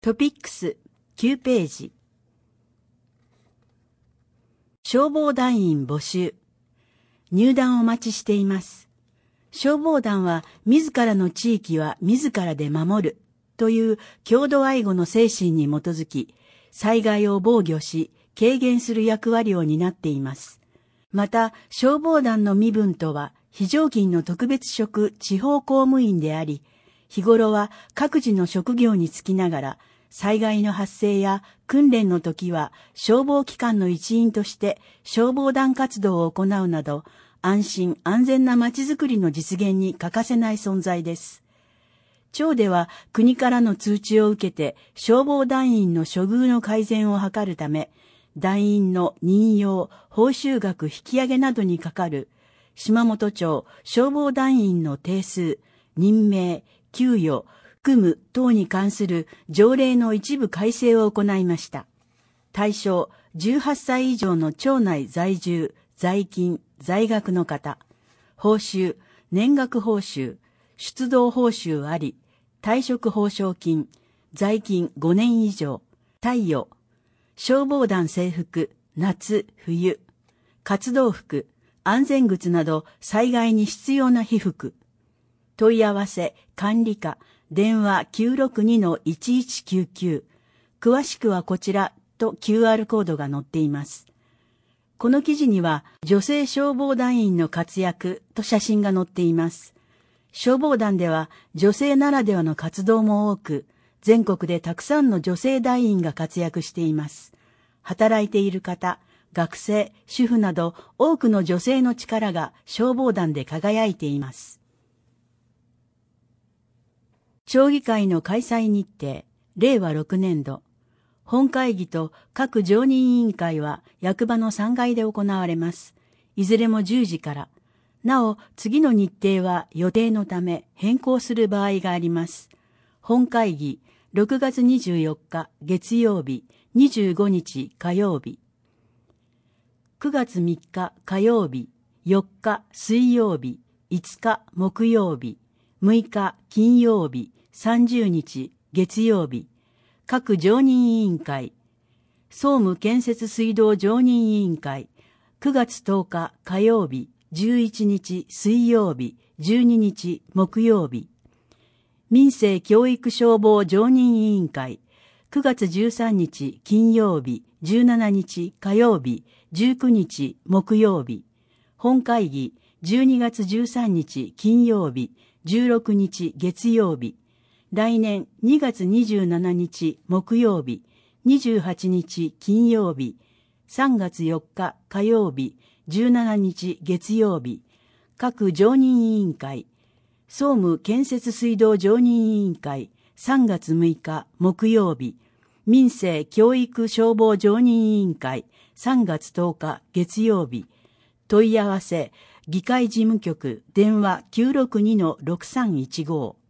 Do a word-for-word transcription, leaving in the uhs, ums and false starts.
トピックスきゅうページ。消防団員募集。入団お待ちしています。消防団は自らの地域は自らで守るという郷土愛護の精神に基づき、災害を防御し軽減する役割を担っています。また、消防団の身分とは非常勤の特別職地方公務員であり、日頃は各自の職業につきながら、災害の発生や訓練の時は消防機関の一員として消防団活動を行うなど、安心安全な街づくりの実現に欠かせない存在です。町では国からの通知を受けて消防団員の処遇の改善を図るため、団員の任用、報酬額引き上げなどにかかる島本町消防団員の定数、任命、給与、含む等に関する条例の一部改正を行いました。対象、じゅうはっさい以上の町内在住、在勤、在学の方。報酬、年額報酬、出動報酬あり、退職報奨金、在勤ごねん以上、貸与、消防団制服、夏、冬、活動服、安全靴など災害に必要な被服。問い合わせ、管理課、電話 きゅうろくにのいちいちきゅうきゅう。詳しくはこちらと キューアール コードが載っています。この記事には女性消防団員の活躍と写真が載っています。消防団では女性ならではの活動も多く、全国でたくさんの女性団員が活躍しています。働いている方、学生、主婦など多くの女性の力が消防団で輝いています。町議会の開催日程、れいわろくねんど。本会議と各常任委員会は役場のさんがいで行われます。いずれもじゅうじから。なお、次の日程は予定のため変更する場合があります。本会議、ろくがつにじゅうよっか月曜日、にじゅうごにち火曜日。くがつみっか火曜日、よっか水曜日、いつか木曜日、むいか金曜日、さんじゅうにち月曜日、各常任委員会、総務建設水道常任委員会、くがつとおか火曜日、じゅういちにち水曜日、じゅうににち木曜日、民生教育消防常任委員会、くがつじゅうさんにち金曜日、じゅうしちにち火曜日、じゅうくにち木曜日、本会議、じゅうにがつじゅうさんにち金曜日、じゅうろくにち月曜日、来年にがつにじゅうしちにち木曜日、にじゅうはちにち金曜日、さんがつよっか火曜日、じゅうしちにち月曜日、各常任委員会、総務建設水道常任委員会、さんがつむいか木曜日、民生教育消防常任委員会、さんがつとおか月曜日、問い合わせ、議会事務局、電話 きゅうろくにのろくさんいちご。